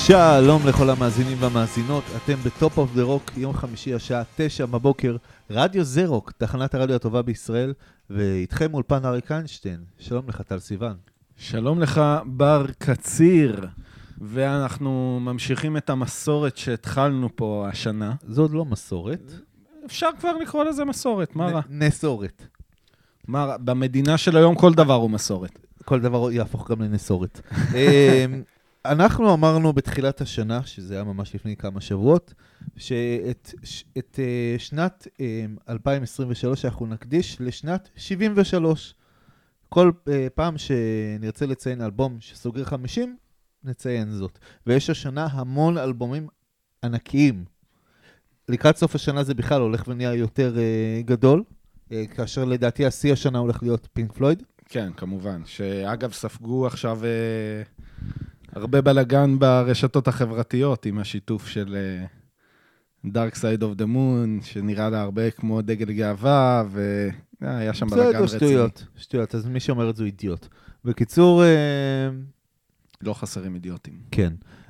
שלום לכל המאזינים והמאזינות, אתם בטופ אוף דה רוק, יום חמישי השעה 9 בבוקר, רדיו זרוק, תחנת הרדיו הטובה בישראל, ואיתכם אולפן אריק איינשטיין. שלום לך טל סיוון. שלום לך בר קציר, ואנחנו ממשיכים את המסורת שהתחלנו פה השנה. זו עוד לא מסורת. אפשר כבר לקרוא לזה מסורת, מה רע? נסורת. מה רע? במדינה של היום כל דבר הוא מסורת. כל דבר יהפוך גם לנסורת. אנחנו אמרנו בתחילת השנה, שזה היה ממש לפני כמה שבועות, שאת שנת 2023 אנחנו נקדיש לשנת 73. כל פעם שנרצה לציין אלבום שסוגר 50, נציין זאת. ויש השנה המון אלבומים ענקיים. לקראת סוף השנה זה בכלל הולך ונהיה יותר גדול, כאשר לדעתי השיא השנה הולך להיות פינק פלויד. כן, כמובן. שאגב ספגו עכשיו הרבה בלגן ברשתות החברתיות עם השיתוף של Dark Side of the Moon, שנראה לה הרבה כמו דגל גאווה, והיה שם בלגן רציני. שטויות, אז מי שאומר את זה הוא אידיוט. בקיצור... לא חסרים אידיוטים. כן.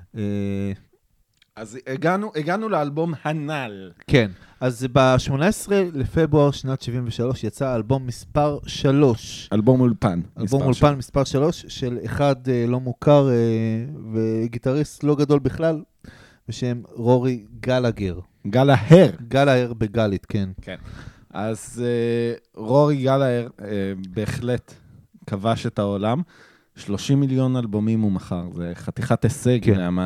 אז הגענו לאלבום הנ"ל. כן, אז ב-18 לפברואר שנת 73 יצא אלבום מספר 3. אלבום אולפן. אלבום אולפן מספר 3 של אחד לא מוכר וגיטריסט לא גדול בכלל, בשם רורי גלאגר. גלאהר בגלית, כן. כן. אז רורי גלאהר בהחלט כבש את העולם. 30 מיליון אלבומים הוא מכר, זה חתיכת הישג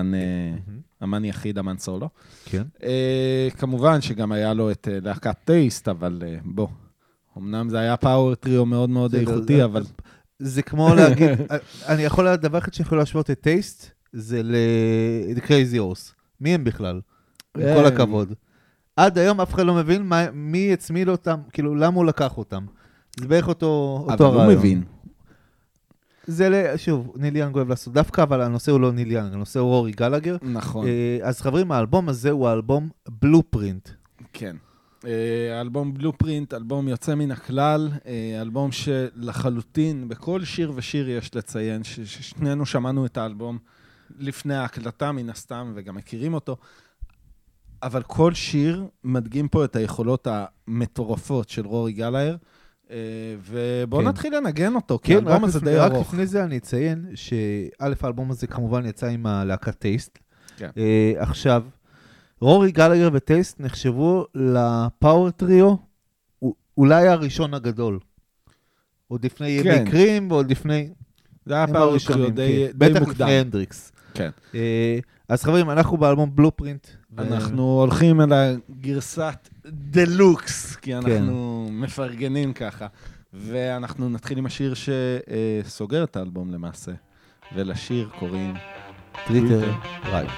לאמן יחיד, אמן סולו. כן. כמובן שגם היה לו את להקת טייסט, אבל בוא, אמנם זה היה פאוור טריו מאוד מאוד איכותי, אבל... זה כמו להגיד, אני יכול להגיד, דבר אחד שיכול להשוות את טייסט, זה ל-Crazy Horse. מי הם בכלל? עם כל הכבוד. עד היום אף אחד לא מבין מי הצמיד אותם, כאילו למה הוא לקח אותם. זה בערך אותו הרעיון. אבל הוא מבין. זה, שוב, ניל יאנג אוהב לעשות דווקא, אבל הנושא הוא לא ניל יאנג, הנושא הוא רורי גלאגר. נכון. אז חברים, האלבום הזה הוא האלבום בלופרינט. כן. האלבום בלופרינט, אלבום יוצא מן הכלל, אלבום שלחלוטין, בכל שיר ושיר יש לציין, ששנינו שמענו את האלבום לפני ההקלטה מן הסתם, וגם מכירים אותו, אבל כל שיר מדגים פה את היכולות המטורפות של רורי גלאגר, ובואו נתחיל לנגן אותו, כי האלבום הזה די ארוך. רק לפני זה אני אציין שא' האלבום הזה כמובן יצא עם הלהקת טייסט. עכשיו, רורי גלאגר וטייסט נחשבו לפאוור טריו, אולי הראשון הגדול. עוד לפני ימי קרים, ועוד לפני... זה היה פאוור טריו די מוקדם. בטח לפני הנדריקס. כן. אז חברים, אנחנו באלבום בלופרינט. אנחנו הולכים אל הגרסת דלוקס, כי אנחנו מפרגנים ככה. ואנחנו נתחיל עם השיר שסוגר את האלבום למעשה. ולשיר קוראים טריטר רייט.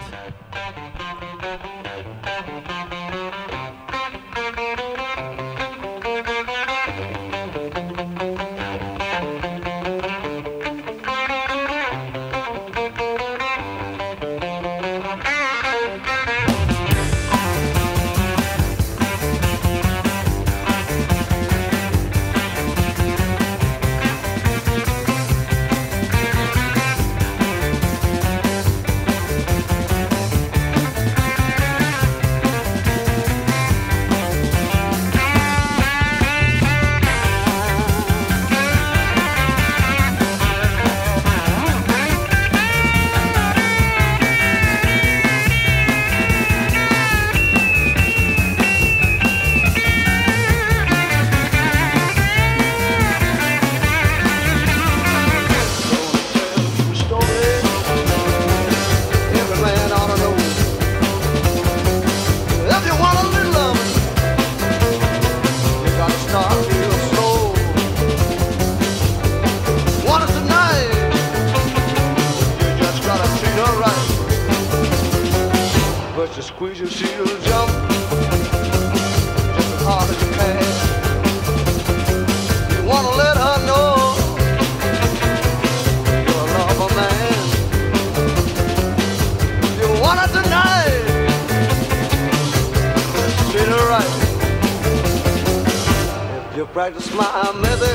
Practice my method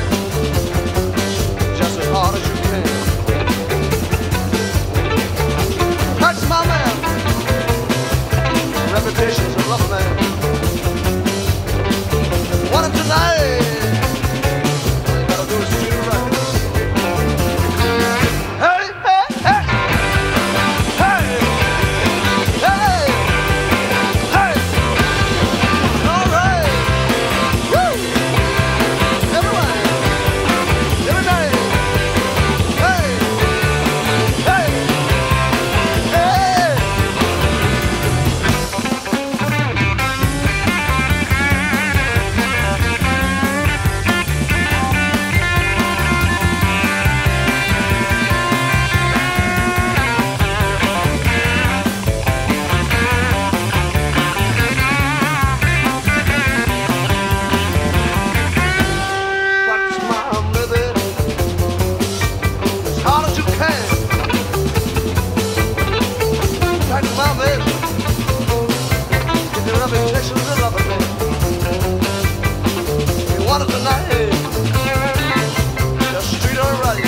just as hard as you can. That's my man. Reputation's a love man. Want him tonight. All you gotta do is treat him right. Hey, hey, hey. Hey. Hey. Hey. All right. Woo. Everyone. Every day. Hey. Hey. Hey. Practice my method as hard as you can. Practice my method. Get your reputation as a lover man. You want it tonight? Just treat her right.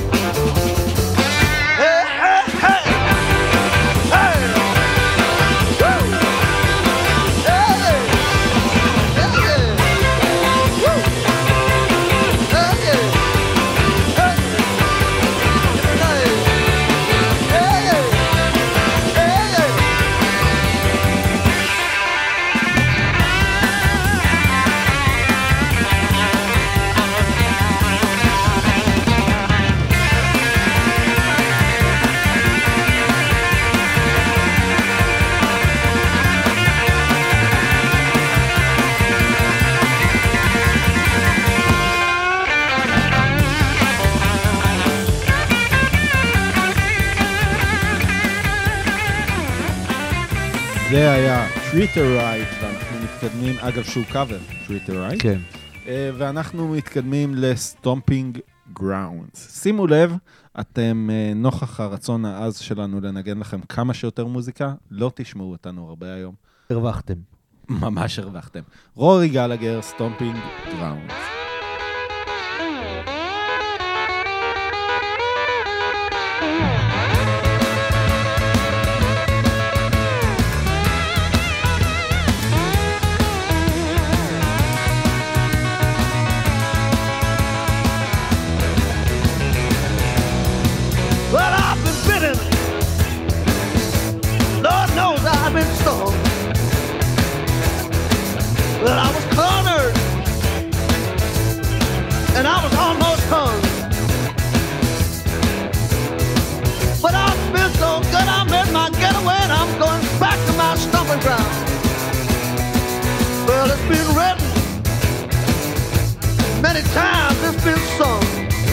Hey, hey, hey, hey. Woo. Hey, hey, hey. Woo. Hey, hey, hey. Every night. Hey, hey, hey. זה היה Treat Her Right, ואנחנו מתקדמים, אגב שהוא קאבר, Treat Her Right. כן. ואנחנו מתקדמים ל-Stomping Grounds. שימו לב, אתם נוכח הרצון העז שלנו לנגן לכם כמה שיותר מוזיקה, לא תשמעו אותנו הרבה היום. הרווחתם. ממש הרווחתם. רורי גלגר, Stomping Grounds. Well, I've been bitten. Lord knows I've been stung. Well, I was cornered, and I was almost hung. But I feel so good, I made my getaway, and I'm going back to my stomping ground. Well, it's been written many times, it's been sung.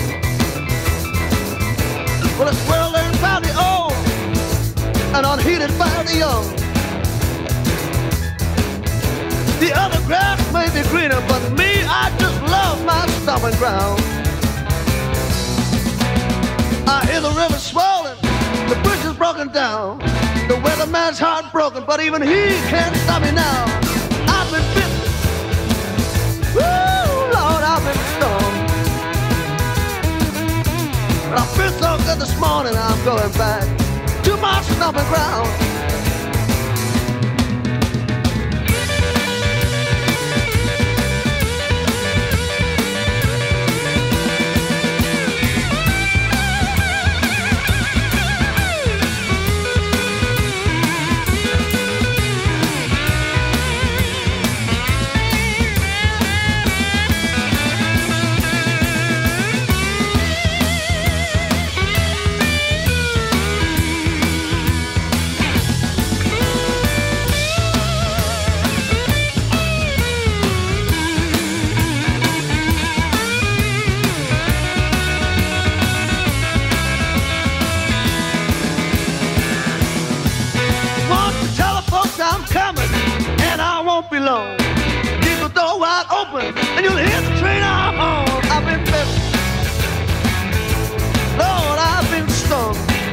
Well, it's well learned by the old and unheeded by the young. The other grass may be greener, but me, I just love my stomping ground. I hear the river swollen, the bridge is broken down. The weatherman's heartbroken, but even he can't stop me now. I've been bitten. Woo, Lord, I've been stung. But I feel so good this morning, I'm going back to my stomping ground. Be long. Keep the door wide open, and you'll hear the train I'm on. I've been bitten, Lord, I've been stung,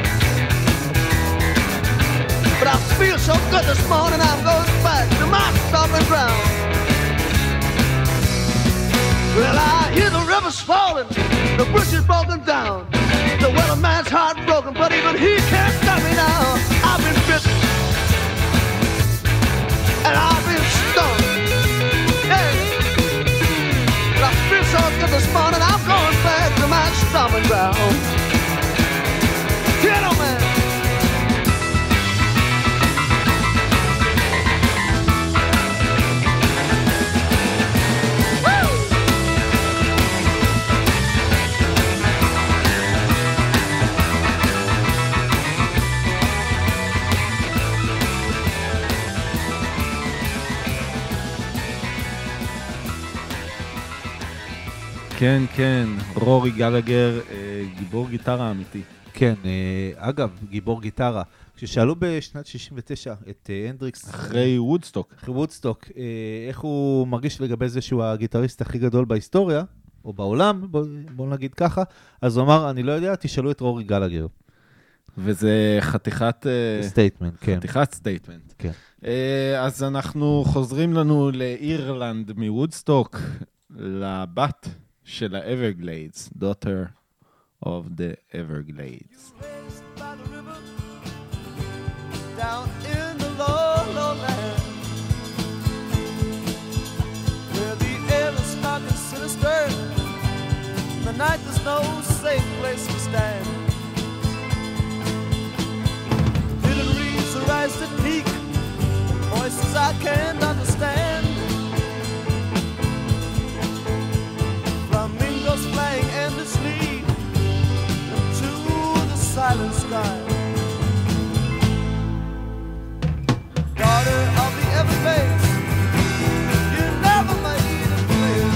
but I feel so good this morning. I'm going back to my stomping ground. Well, I hear the river's swollen, the bridge is broken down. The weatherman's heart broken, but even he can't stop me now. I've been bitten, and I've been stung. Hey, but I feel so good this morning, I'm going back to my stomping ground. Gentlemen. כן, כן, רורי גלגר, גיבור גיטרה אמיתי. כן, אגב, גיבור גיטרה. כששאלו בשנת 69 את הנדריקס... אחרי וודסטוק. אחרי וודסטוק, איך הוא מרגיש לגבי זה שהוא הגיטריסט הכי גדול בהיסטוריה, או בעולם, בואו נגיד ככה, אז הוא אמר, אני לא יודע, תשאלו את רורי גלגר. וזה חתיכת... סטייטמנט, כן. חתיכת סטייטמנט. כן. אז אנחנו חוזרים לנו לאירלנד מוודסטוק, לבת של האברגליידס, daughter of the Everglades. Down in the lowland, where the air is dark and sinister, the night there's no safe place to stand. Hidden reeds arise to peak, voices I can't understand. Flamingos flying endlessly into the silent sky. Daughter of the Everglades, you never made it clear.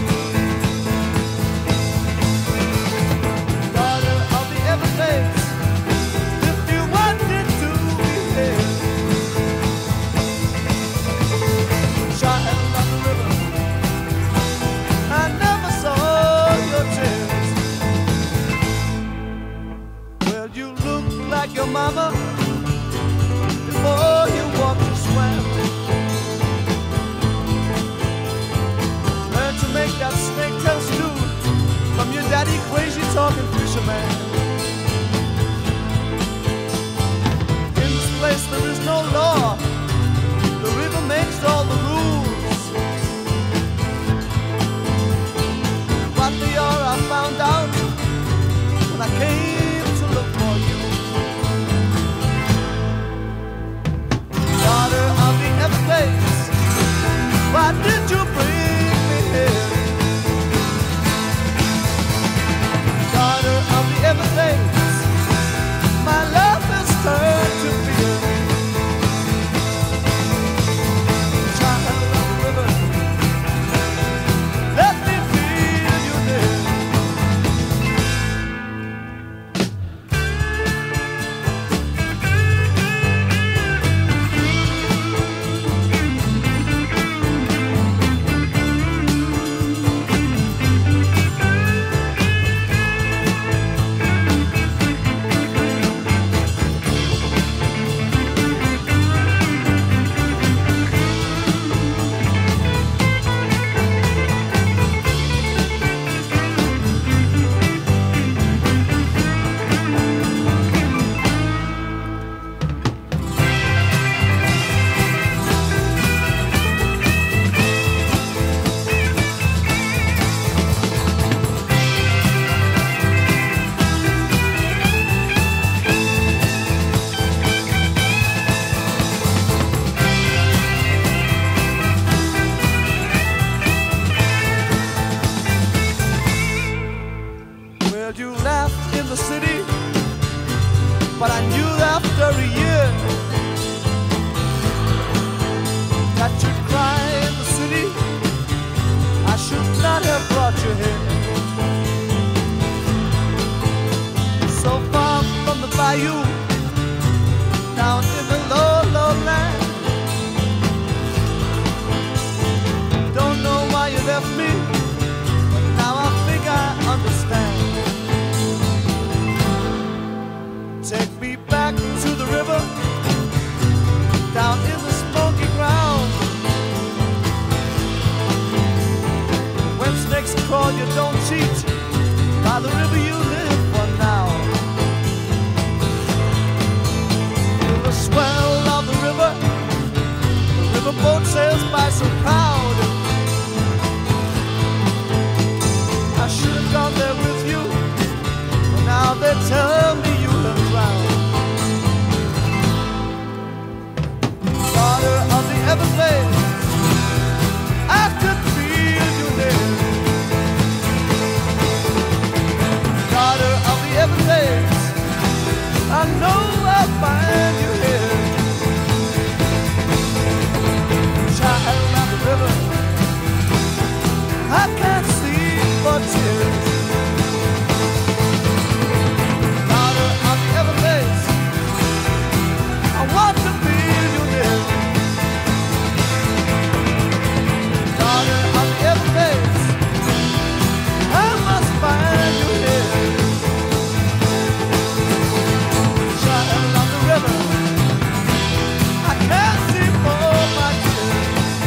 Daughter of the Everglades, if you wanted to be here. Child of the river, I never saw your tears. Well, you look like your mama before you walked and swam. Learn to make that snake tail stew from your daddy crazy talking fisherman. In this place there is no law, the river makes all the rules. What they are I found out when I came to look for you. Daughter of the Everglades, why did you bring me here? Daughter of the Everglades, my love has turned to fear. Child of the river, let me feel you near. Well, you laughed in the city, but I knew after a year that you'd cry in the city. I should not have brought you here. So far from the bayou, down in the low, low land. Don't know why you left me, but now I think I understand. Take me back to the river, down in the smoky ground. When snakes crawl, you don't cheat. sales by so proud. I should have gone there with you, but now they tell me you have drowned. Daughter of the Everglades, I could feel you there. Daughter of the Everglades, I know I'll find you here. Child of the river, I can't sleep for tears. Daughter of the Everglades, I want to feel you near. Daughter of the Everglades, I must find you here. Child of the river, I can't see for my tears.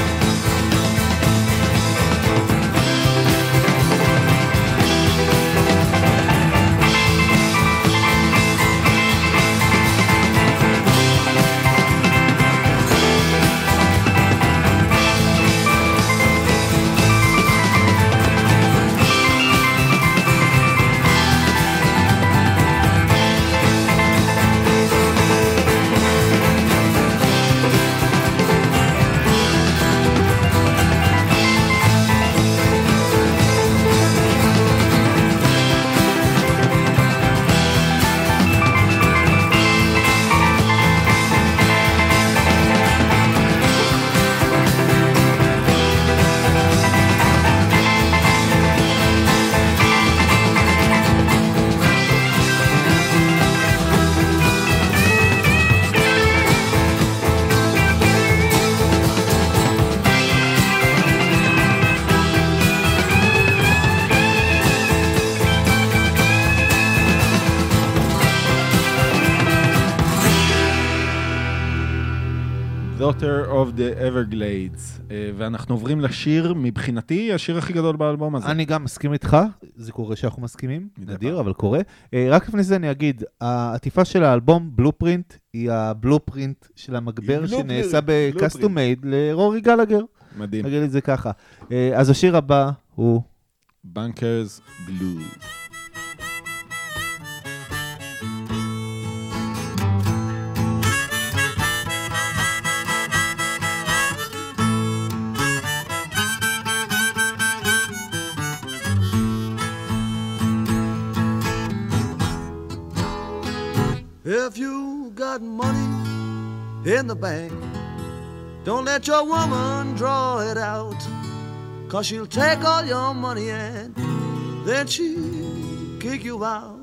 Daughter of the Everglades, ואנחנו עוברים לשיר, מבחינתי, השיר הכי גדול באלבום הזה. אני גם מסכים איתך, זה קורה שאנחנו מסכימים, נדיר, אבל קורה. רק לפני זה אני אגיד, העטיפה של האלבום, בלופרינט, היא הבלופרינט של המגבר שנעשה בקסטום מייד לרורי גלגר. מדהים. נגיד את זה ככה. אז השיר הבא הוא... Bunkers Blues. If you got money in the bank, don't let your woman draw it out, 'cause she'll take all your money and then she'll kick you out.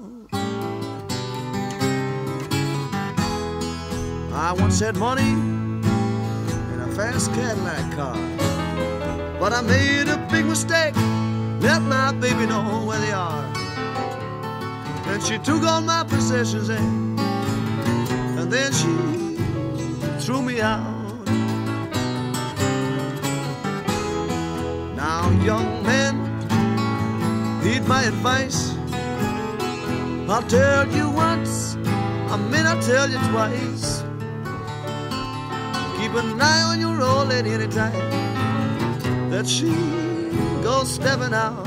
I once had money in a fast Cadillac car, but I made a big mistake, let my baby know where they are. And she took all my possessions and then she threw me out. Now, young men, heed my advice. I'll tell you once, I may not tell you twice. Keep an eye on your old lady anytime that she goes stepping out.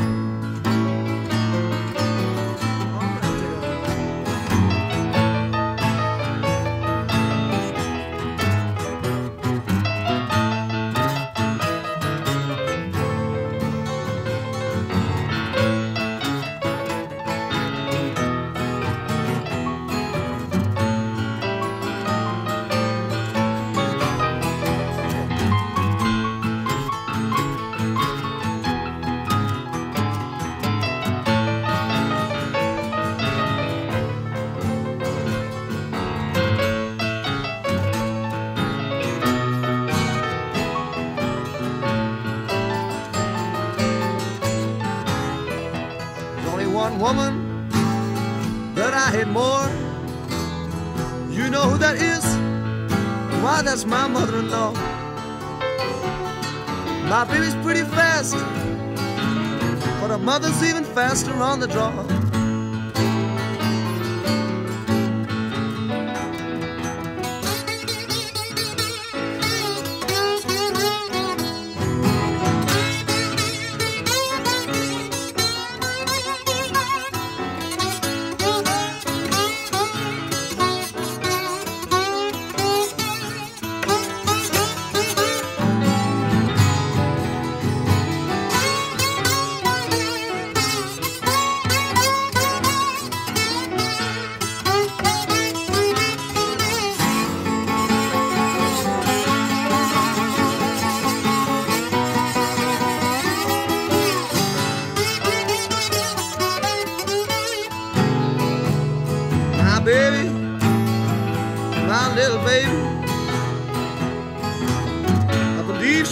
One woman that I hate more. You know who that is? Why, that's my mother-in-law. My baby's pretty fast, but her mother's even faster on the draw.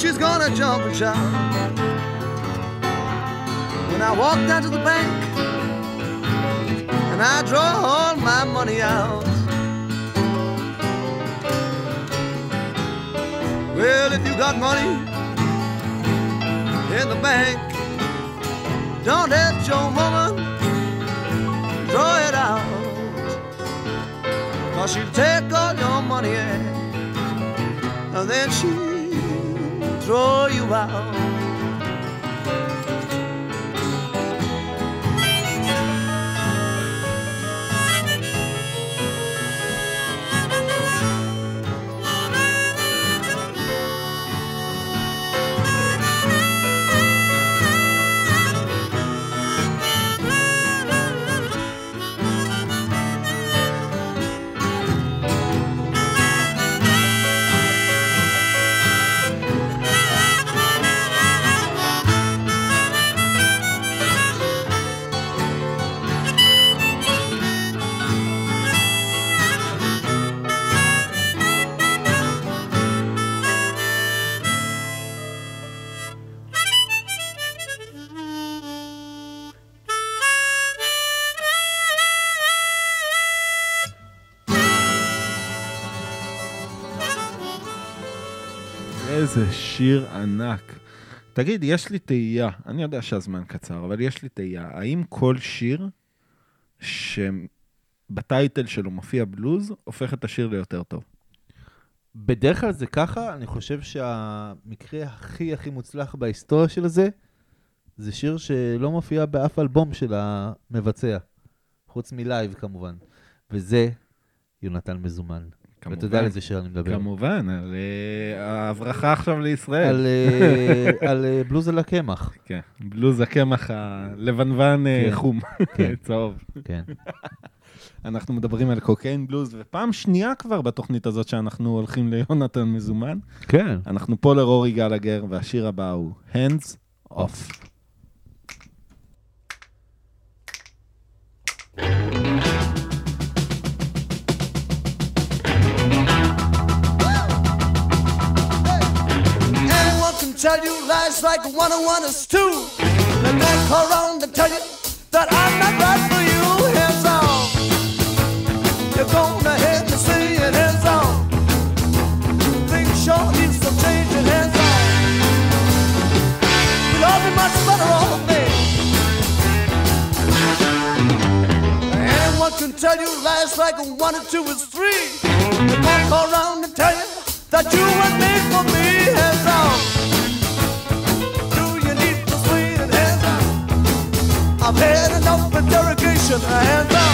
she's gonna jump and shout. When I walk down to the bank and I draw all my money out. Well, if you got money in the bank, don't let your woman draw it out, 'cause she'll take all your money and then she'll throw you out. איזה שיר ענק. תגיד, יש לי תהייה, אני יודע שהזמן קצר, אבל יש לי תהייה. האם כל שיר שבטייטל שלו מופיע בלוז, הופך את השיר ליותר טוב? בדרך כלל זה ככה, אני חושב שהמקרה הכי מוצלח בהיסטוריה של זה שיר שלא מופיע באף אלבום של המבצע, חוץ מלייב כמובן, וזה יונתן מזומן. ואתה יודע על איזה שיר אני מדבר. כמובן, על ההברכה עכשיו לישראל. על בלוז על הקמח. כן, בלוז הקמח הלבנוון חום, צהוב. כן. אנחנו מדברים על קוקיין בלוז, ופעם שנייה כבר בתוכנית הזאת שאנחנו הולכים ליונתן מזומן. כן. אנחנו פה לרורי גלגר, והשיר הבא הוא Hands Off. Tell you lies like 1 and 1 is 2. Let me call around and tell you that I'm not right for you. Hands on. You're gonna hear me saying hands on. Things sure need some changing. Hands on. We'll all be much better off then. Anyone can tell you lies like 1 and 2 is 3. Let me call around and tell you that you were made for me. Hands on. I've had enough interrogation, hands on.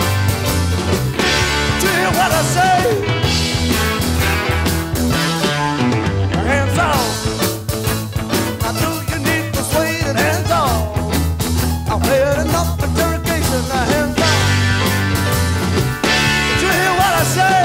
Do you hear what I say? Hands on. Now do you need persuading, hands on. I've had enough interrogation, hands on. Do you hear what I say?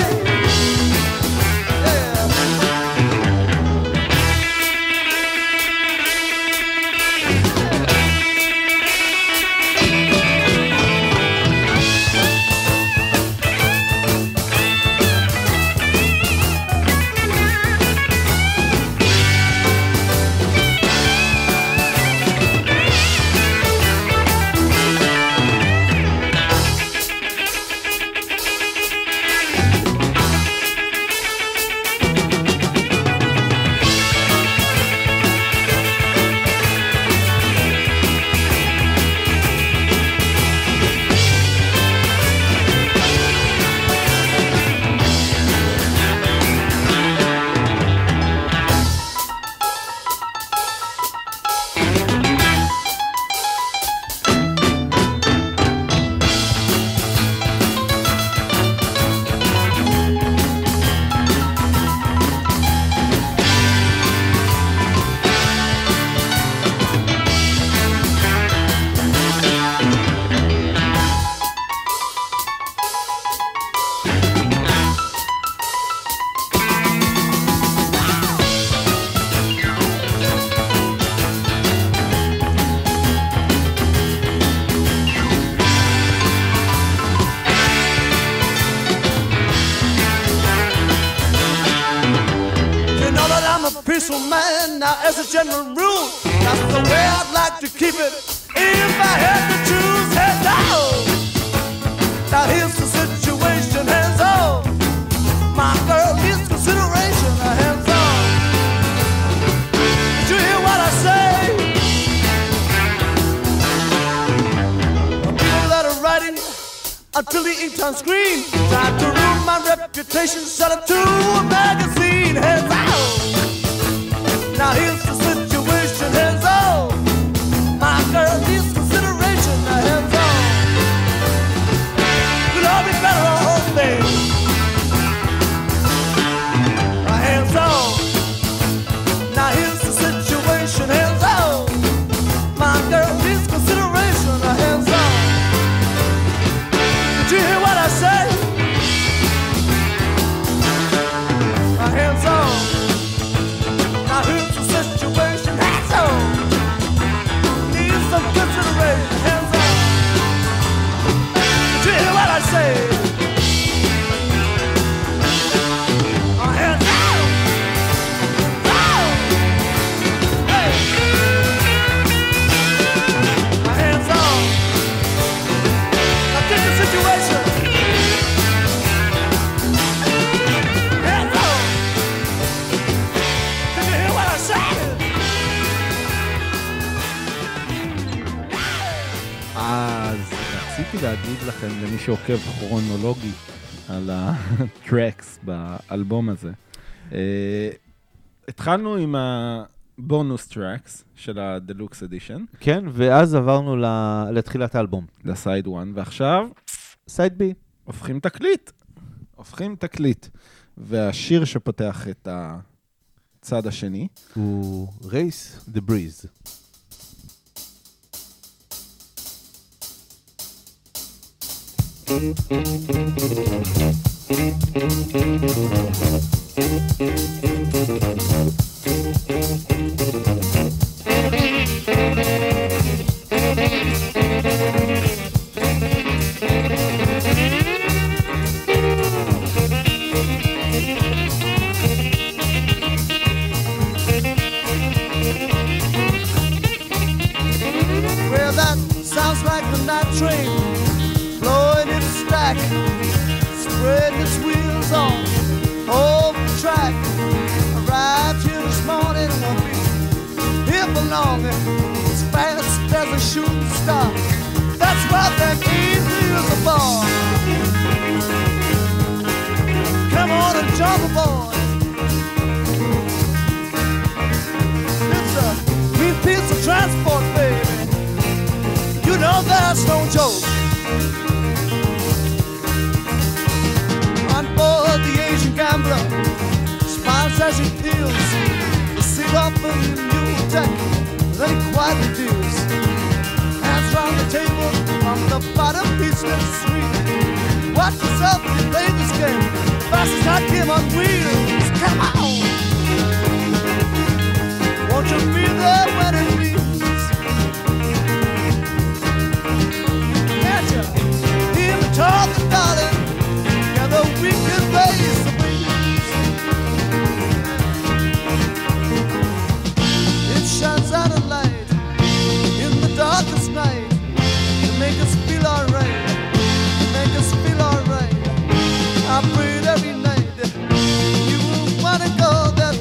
official man. Now as a general rule, that's the way I'd like to keep it. If I had to choose, hands down. Now here's the situation, hands on. My girl needs consideration, hands on. Did you hear what I say? People that are writing until the ink turns green, trying to ruin my reputation, sell it to a magazine, hands out. Now here's the situation, hands on. My girl needs consideration, hands on. We'll all be better off, baby. Hands on. Now here's the situation, hands on. My girl needs consideration, hands on. Did you hear what I say? Hands on. Now here's the situation, hands on. Need some consideration, hands on. Did you hear what I say? Hands on. Oh! Hey! Hands on. Now get the situation. Hands on. Did you hear what I said? אז רציתי להגיד לכם, למי שעוקב כרונולוגי על הטרקס באלבום הזה. התחלנו עם הבונוס טרקס של הדלוקס אדישן. כן, ואז עברנו לתחילת האלבום. לסייד 1, ועכשיו סייד בי. הופכים תקליט. והשיר שפותח את הצד השני הוא Race the Breeze. Well, that sounds like the night train blowing its stack, spreading its wheels on over the track. Arrived here this morning, won't be here for long. As fast as a shooting star, that's what that easy is for. Come on and jump aboard. It's a mean piece of transport, baby. You know that's no joke. On board the Asian gambler, smiles as he peels the seat off of the new deck, then he quietly deals. Hands round the table on the bottom, he's still sweet. Watch yourself when you play this game. Fast as I came on wheels. Come on! Won't you be there when it leaves? Can't you hear me talking, darling? Together we can raise the breeze. It shines out a light in the darkest night to make us feel alright, to make us feel alright. I prayed every night you will wanna go that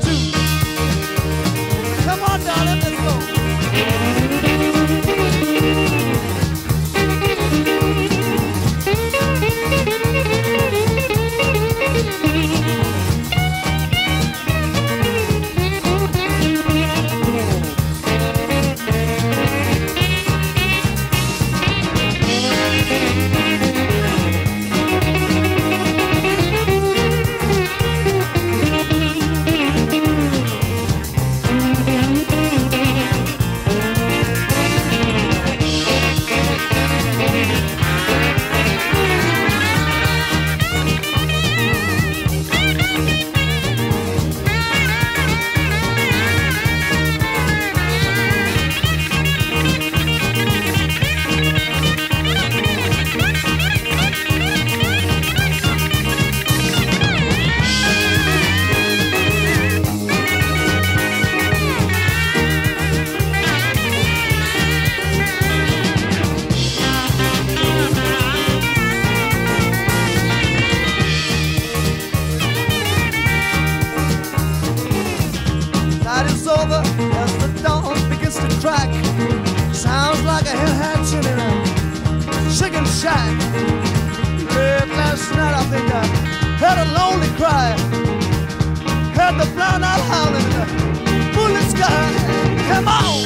Night is over as the dawn begins to crack. Sounds like a hell hatching in a chicken shack. Late last night I think I heard a lonely cry. Heard the brown out howling in the moonlit sky. Come on!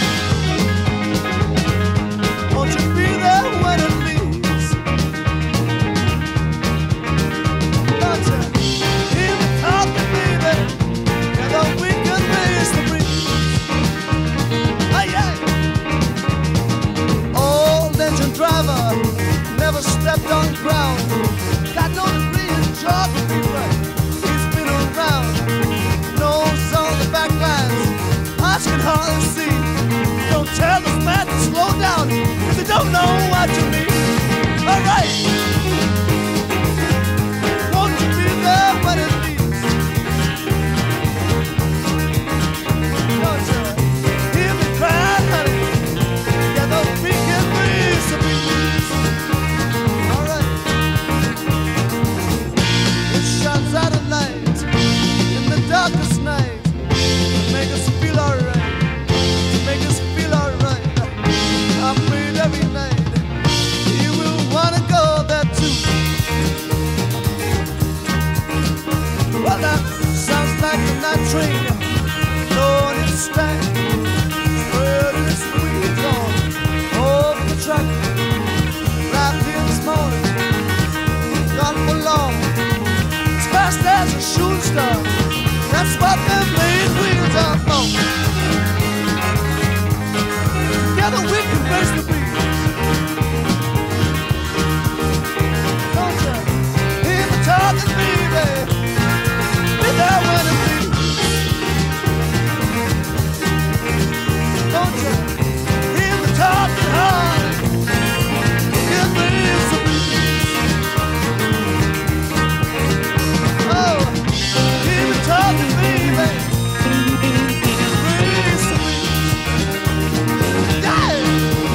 Won't you be there when it leaves? Don't you hear me talking, baby? And the wind can raise the breeze. Oh yeah! Old engine driver never stepped on ground. Got no degree in geography, but he's been around. Knows all the backlines, eyes can hardly see. Don't tell this man to slow down if you don't know what you mean. All right. Won't you be there when it leaves? Don't you hear me cry, honey? Yeah, the weekend breeze to breeze. All right. It shines out at night, in the darkest night, to make us feel alright, to make us feel alright. I prayed every night you will wanna go there too. Well, that sounds like a night train blowing its stank, spreading its wings on over the track. Right here this morning, gone for long, as fast as a shooting star. That's what them main wheels are for. Together we can raise the beat. Don't you hear me talking, baby? Be there when it bleeds. Don't you hear me talking hard? Can raise the beat. Oh, hear me talking, baby. Raise the beat. Yeah!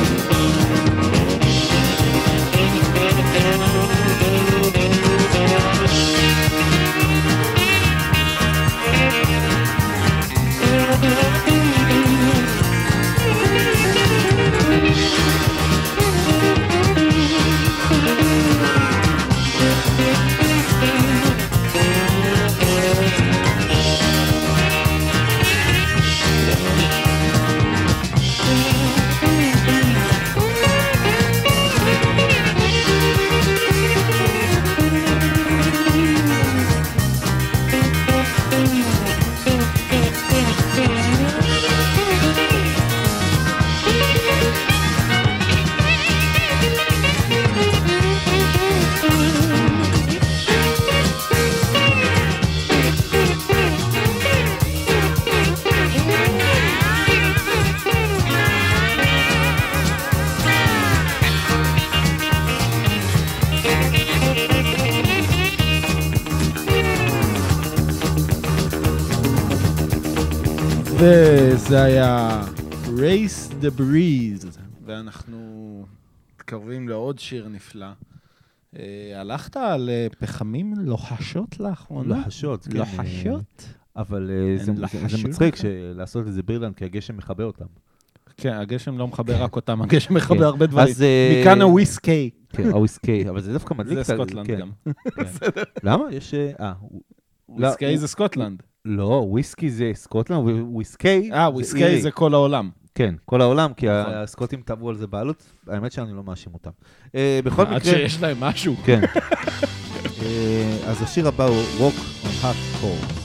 וזה היה Race the Breeze, ואנחנו מתקרבים לעוד שיר נפלא. הלכת על פחמים לוחשות לאחרונה? לוחשות, כן. לוחשות? אבל זה מצחיק לעשות את זה באירלנד, כי הגשם מחבר אותם. כן, הגשם לא מחבר רק אותם, הגשם מחבר הרבה דברים. אז, מכאן הוויסקי. כן, הוויסקי, אבל זה דווקא מדליק. זה סקוטלנד גם. למה? יש... וויסקי זה סקוטלנד. לא, וויסקי זה סקוטלנד, וויסקי... וויסקי זה כל העולם. כן, כל העולם, כי הסקוטים טבעו על זה בעלות, האמת שאני לא מאשים אותם. בכל מקרה... עד שיש להם משהו. כן. אז השיר הבא הוא Rock on Hot Coals.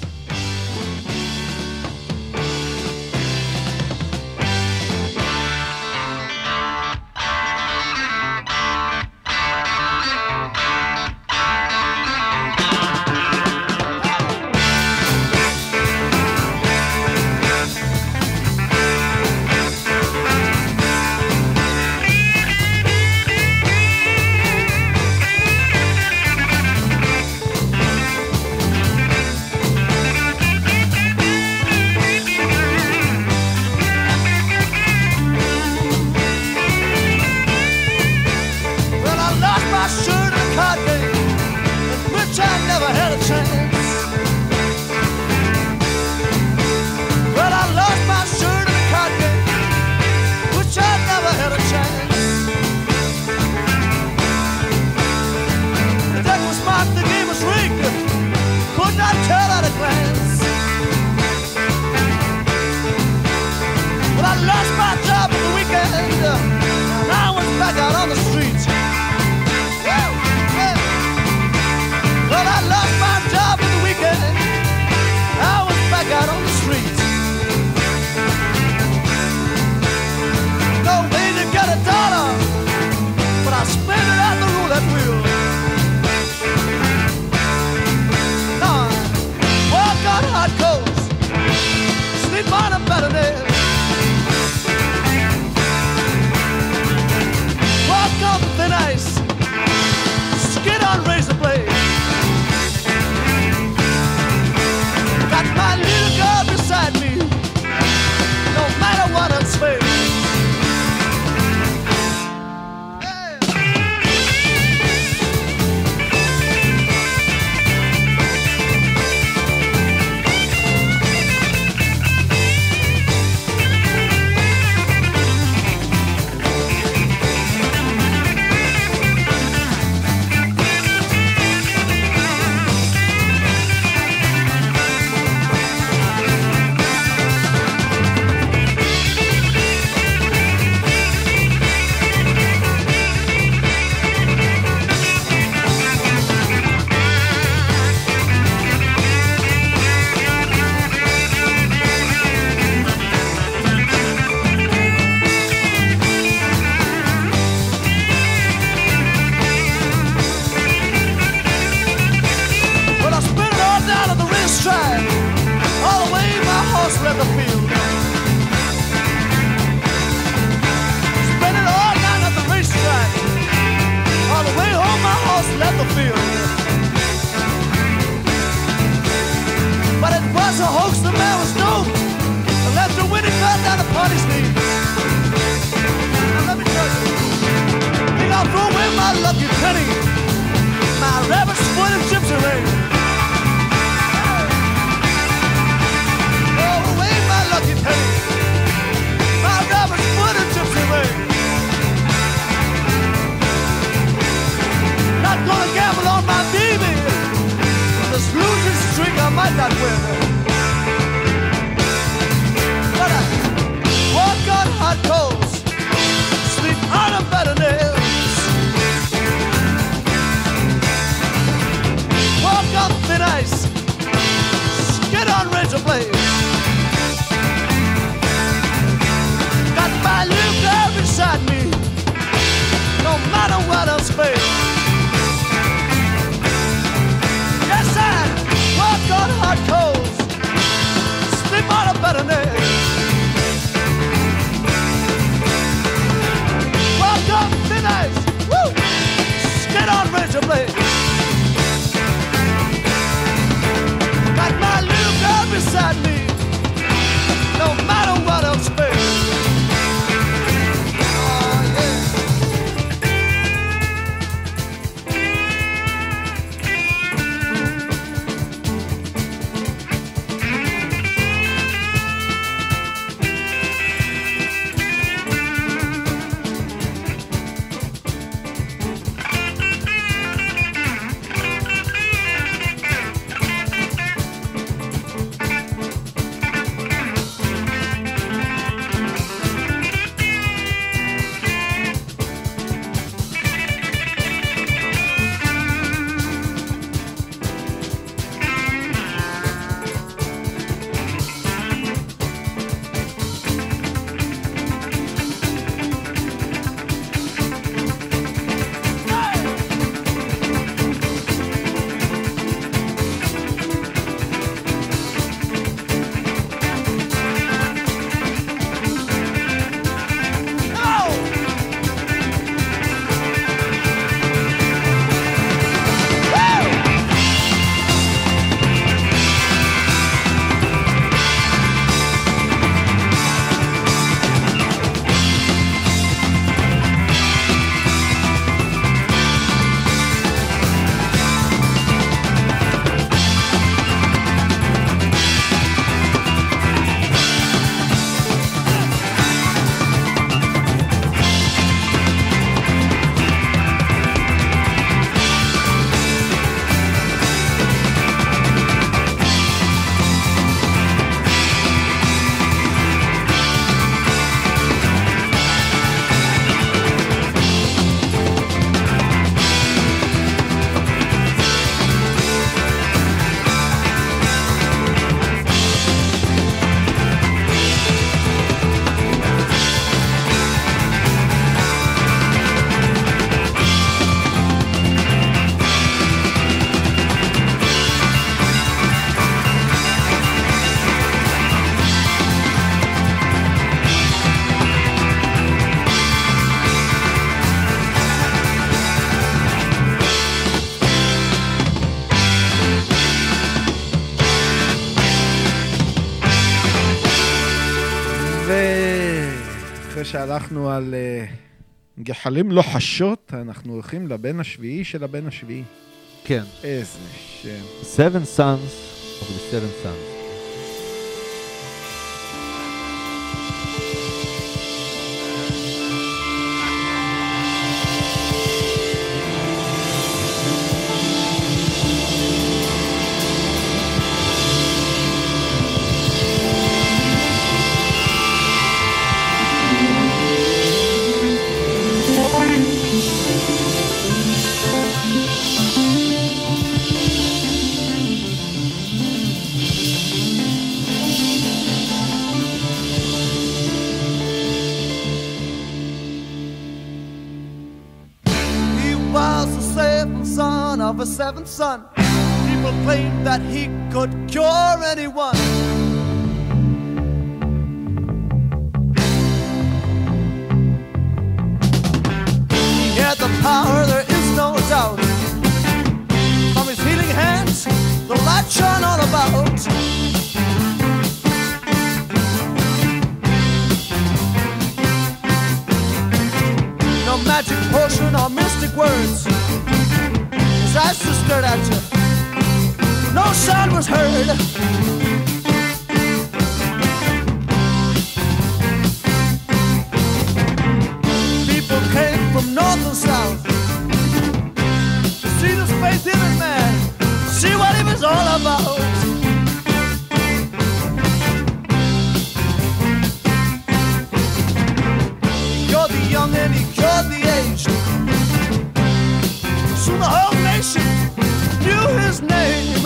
penny, my rabbit's foot and gypsy ring. Oh, away my lucky penny, my rabbit's foot and gypsy ring. Not gonna gamble on my baby, this losing streak I might not win. But I walk on hot coals, sleep on a better nails. Walk on thin ice, skid on razor blades. Got my little girl beside me, no matter what else fails. Yes, I walk on hot coals, sleep on a better nails. Walk on thin ice, woo, skid on razor blades. Got my little girl beside me, no matter what else fails. Oh, yeah. אחרי שהלכנו על גחלים לא חשות, אנחנו הולכים לבן השביעי של הבן השביעי. כן. איזה שם. Seven Sons of the Seven Sons. Of a seventh son, people claimed that he could cure anyone. He had the power, there is no doubt. From his healing hands, the light shone all about. No magic potion or mystic words stared at you. No sound was heard. People came from north and south to see this faith-healing man, see what he was all about. You're the young and he cured the aged. Soon the whole nation knew his name.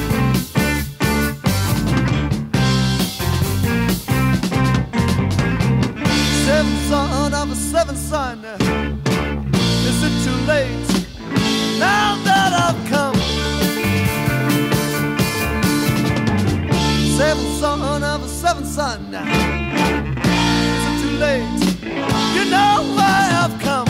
Seventh son of a seventh son. Is it too late now that I've come? Seventh son of a seventh son. Is it too late? You know I have come.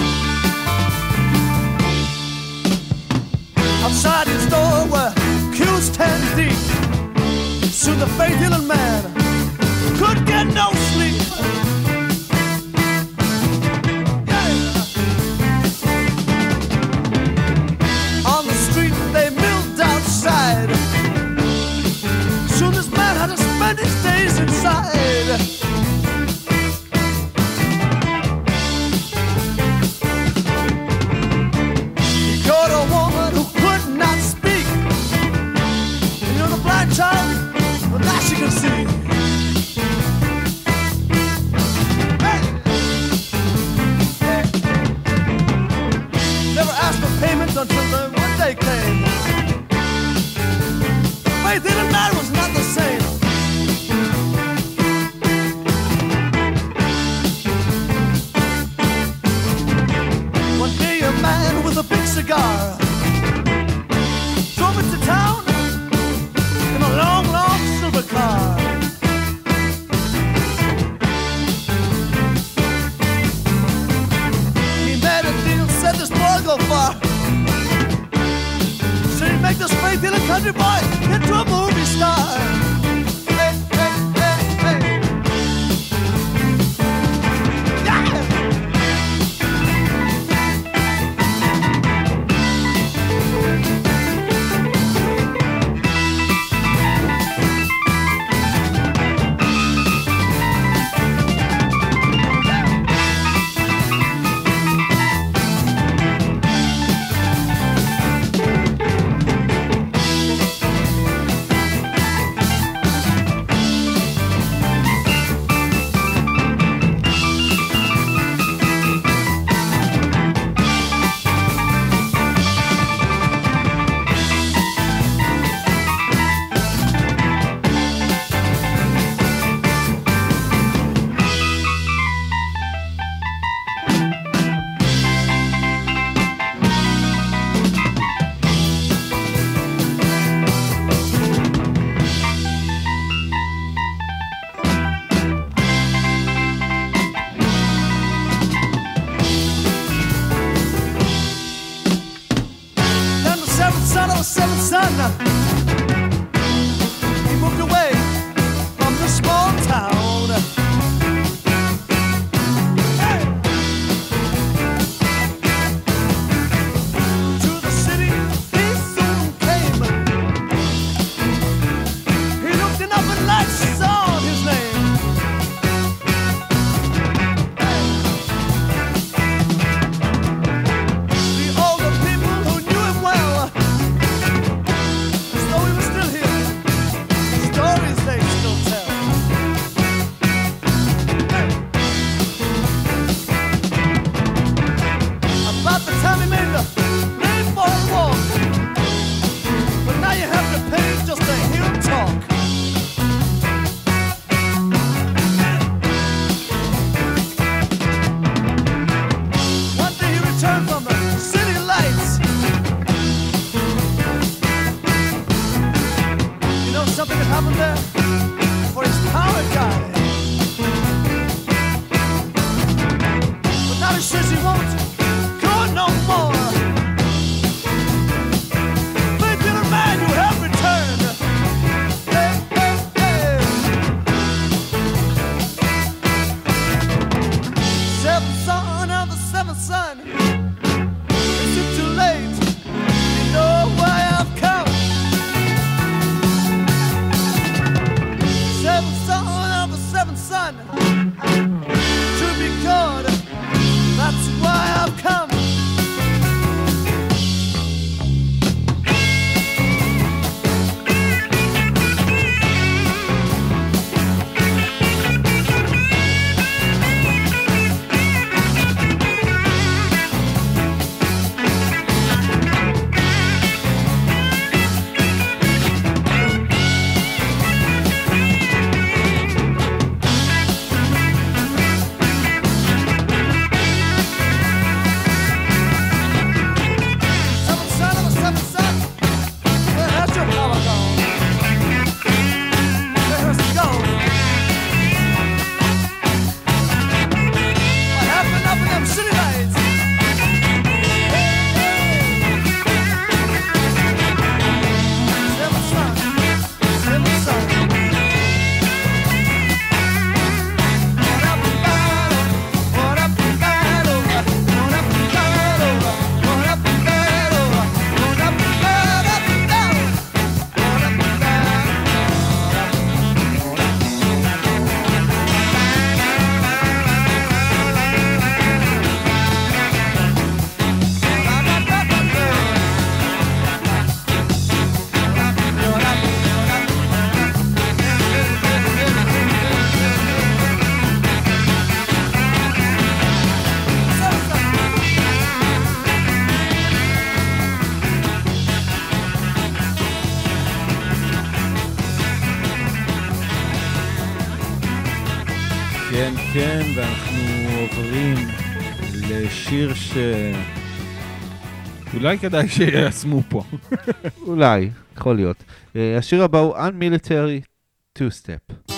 Outside his door were queues 10 deep. Soon the faith-healing man could get no sleep. Yeah. On the street they milled outside. Soon this man had to spend his days inside. Child, but now she can see. Hey. Hey. Never asked for payment until the one day came. Faith in a man was not the same. One day a man with a big cigar drove into town. A long, long silver car. He made a deal, said this boy go far. Said he'd make this faith-healing country boy into a movie star. Hey, hey, hey, hey. Yeah! one to be caught. That's why I've come. כן, ואנחנו עוברים לשיר אולי כדאי שיעשמו פה. אולי, יכול להיות. השיר הבא הוא Unmilitary Two-Step.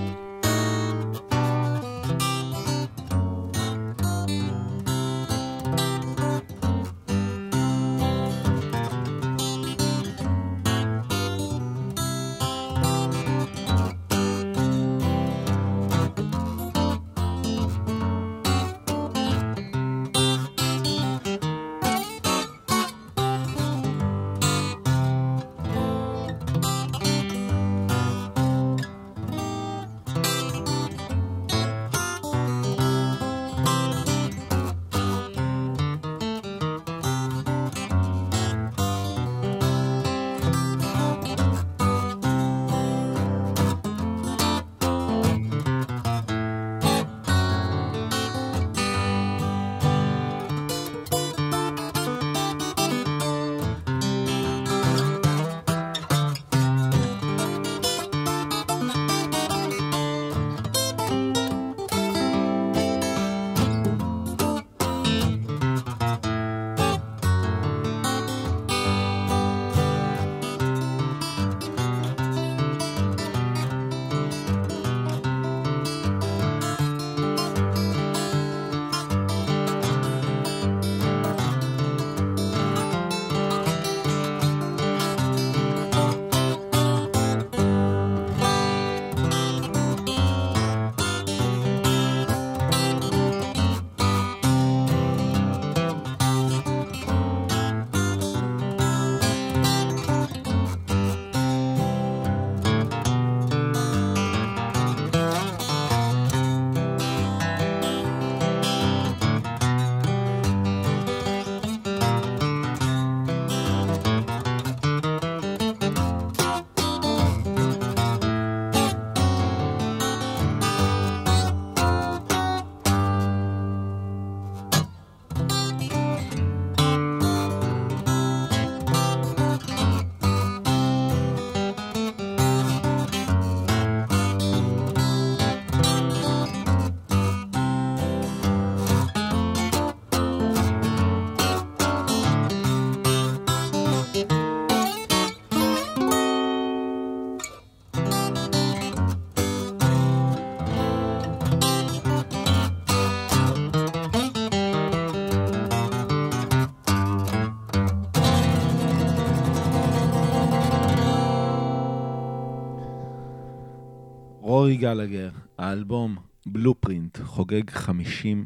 רורי גלגר, האלבום בלופרינט חוגג 50,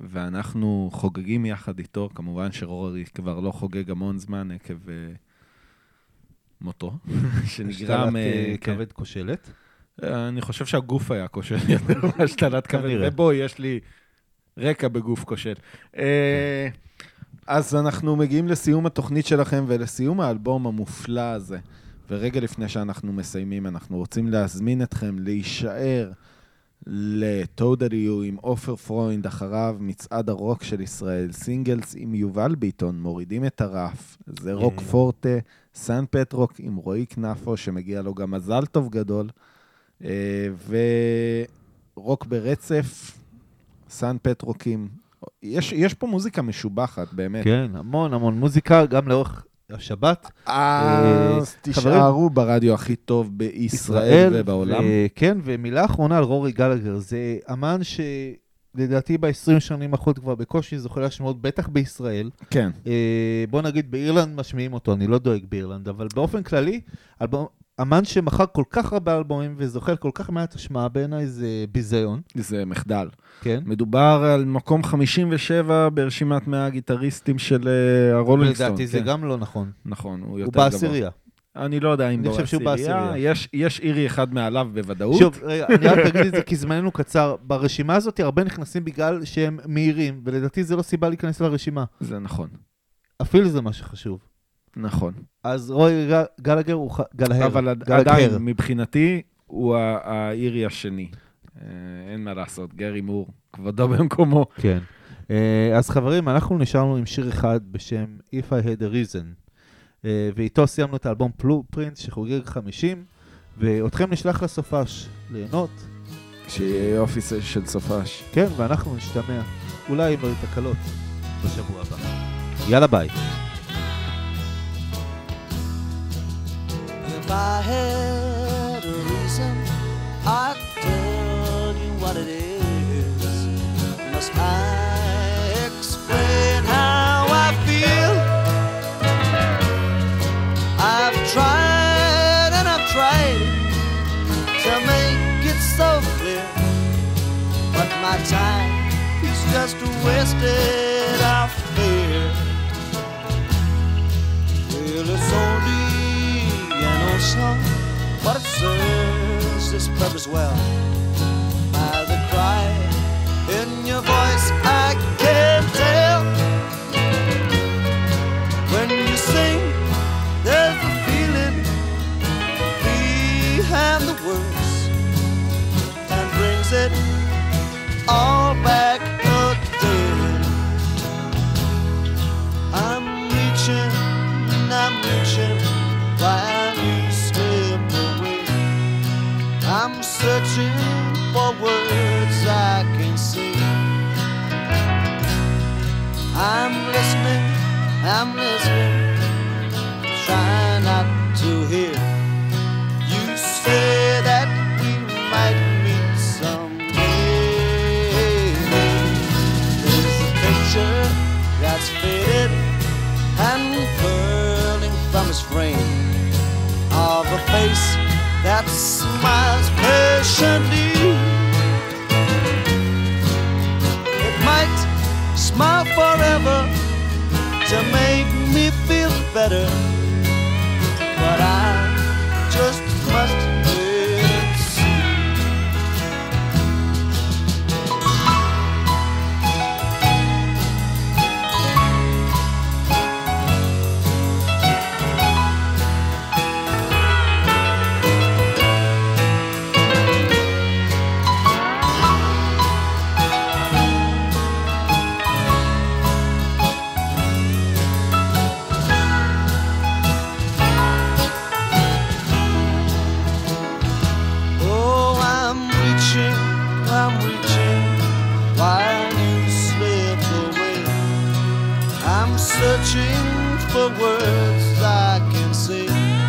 ואנחנו חוגגים יחד איתו. כמובן שרורי כבר לא חוגג המון זמן עקב מותו, שנגרם כבד כושלת. אני חושב שהגוף היה כושל יותר מהשתלת כבד, ובו יש לי רקע בגוף כושל. אז אנחנו מגיעים לסיום התוכנית שלכם ולסיום האלבום המופלא הזה. ורגע לפני שאנחנו מסיימים, אנחנו רוצים להזמין אתכם להישאר לטודליו עם אופר פרוינד, אחריו מצעד הרוק של ישראל, סינגלס עם יובל ביטון, מורידים את הרף, זה רוק פורטה, סן פטרוק עם רועי כנפו, שמגיע לו גם מזל טוב גדול, ורוק ברצף, סן פטרוקים, יש פה מוזיקה משובחת, באמת. כן, המון מוזיקה, גם לאורך השבת. אז תישארו ברדיו הכי טוב בישראל ובעולם. כן, ומילה אחרונה על רורי גלגר, זה אמן שלדעתי ב-20 שנים האחרונות כבר בקושי זוכה להשמעות, בטח בישראל. כן. בוא נגיד באירלנד משמיעים אותו, אני לא דואג באירלנד, אבל באופן כללי, אמן שמחר כל כך הרבה אלבומים וזוכה כל כך מעט השמעה, בעיניי זה ביזיון. זה מחדל. כן. מדובר על מקום 57 ברשימת 100 הגיטריסטים של הרולינג סטון. לדעתי זה גם לא נכון. נכון, הוא הוא יותר גבוה. בעשירייה. אני לא יודע אם בעשירייה. יש אירי אחד מעליו בוודאות. שוב, רגע, אני רק אגיד את זה כי זמננו קצר. ברשימה הזאת הרבה נכנסים בגלל שהם מהירים, ולדעתי זה לא סיבה להיכנס לרשימה. זה נכון. אפילו זה מה שחשוב. נכון. אז רוי גלגר הוא גלהר. אבל עדיין, מבחינתי, הוא האירי השני. אין מה לעשות, גרי מור, כבודו במקומו. כן. אז חברים, אנחנו נשארנו עם שיר אחד בשם If I Had a Reason. ואיתו סיימנו את האלבום בלופרינט שחוגג 50, ואותכם נשלח לסופש ליהנות. שיהיה יופי של סופש. כן, ואנחנו נשתמע, אולי עם תקלות בשבוע הבא. יאללה ביי. If I had a reason, I'd tell you what it is. Must I explain how I feel? I've tried and I've tried to make it so clear, but my time is just wasted, I fear. Well, it's only an old song, but it serves its purpose well. By the cry in your voice, I can tell. When you sing, there's a feeling behind the words and brings it all back again. I'm reaching while you slip away. I'm searching for words I can see. I'm listening, trying not to hear. You say that we might meet someday. There's a picture that's faded and curling from his frame, of a face that smiles patiently. It might smile forever to make me feel better, but I just must wait and see. Searching for words I can say.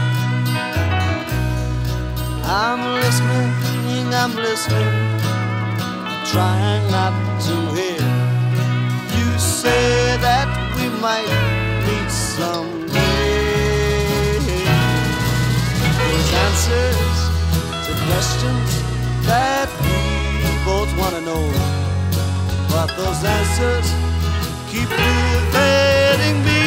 I'm listening, trying not to hear. You say that we might meet someday. There's answers to questions that we both want to know, but those answers keep evading me.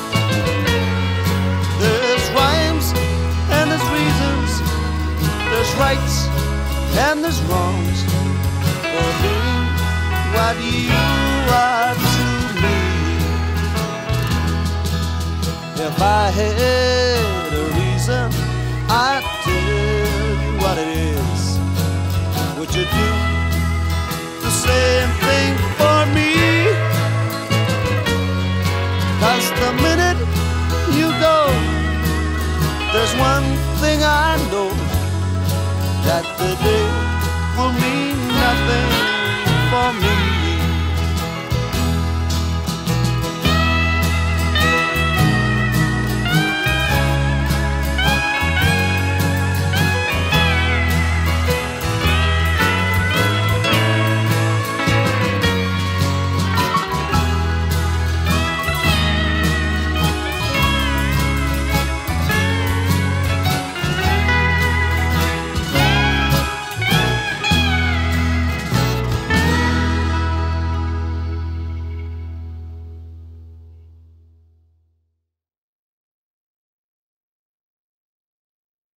There's rhymes and there's reasons, there's rights and there's wrongs. For me, what you are to me. If I had a reason, I'd tell you what it is. Would you do the same thing for me? 'Cause the minute you go, there's one thing I know, that the day will meet